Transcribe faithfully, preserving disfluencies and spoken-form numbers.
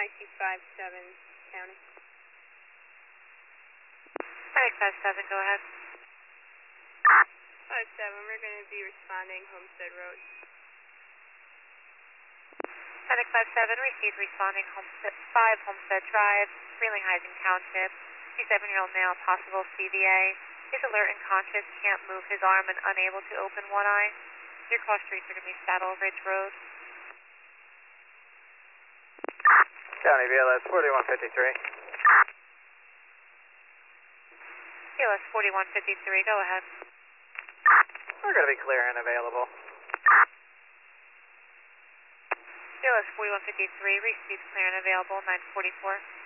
I C five seven, County. Medic five seven, go ahead. five seven, we're going to be responding Homestead Road. Medic five seven, received responding Homestead, five Homestead Drive, Frelinghuysen Township. fifty-seven-year-old male, possible C V A. Is alert and conscious, can't move his arm and unable to open one eye. Your cross streets are going to be Saddle Ridge Road. County B L S forty-one fifty-three. B L S forty-one fifty-three, go ahead. We're going to be clear and available. B L S forty-one fifty-three, received clear and available, nine forty-four.